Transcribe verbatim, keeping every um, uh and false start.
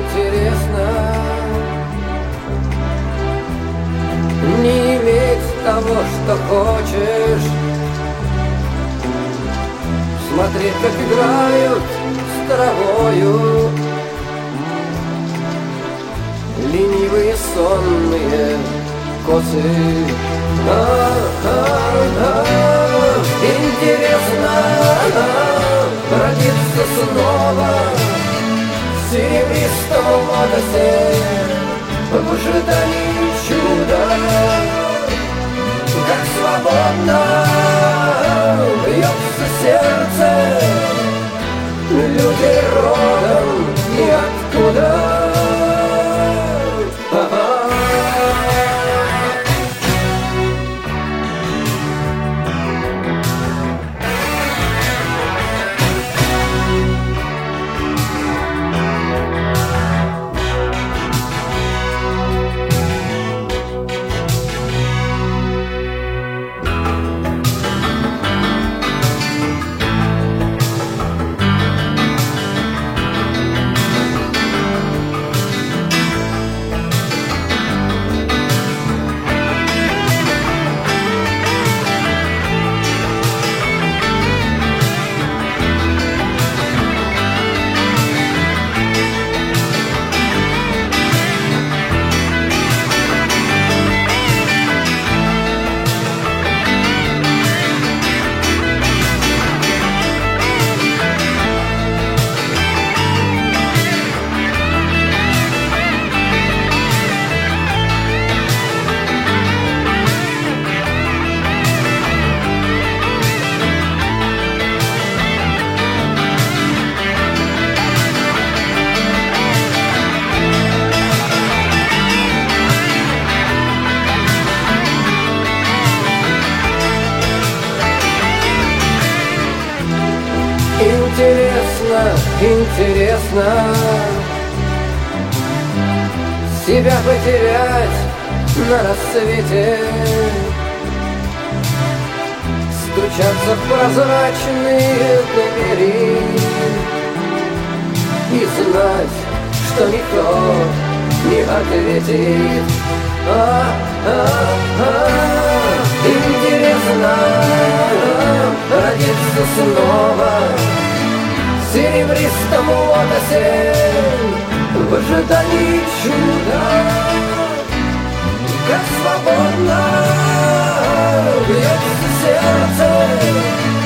интересно не иметь того, что хочешь, смотреть, как играют с травою ленивые сонные косы. А-а-а, интересно родиться снова в серебристом лотосе в ожидании чуда, как свободно бьется сердце, люди родом ниоткуда. Интересно, интересно себя потерять на рассвете, стучаться в прозрачные двери и знать, что никто не ответит. А-а-а, интересно родиться снова в серебристом лотосе в ожидании чуда, как свободно бьется сердце,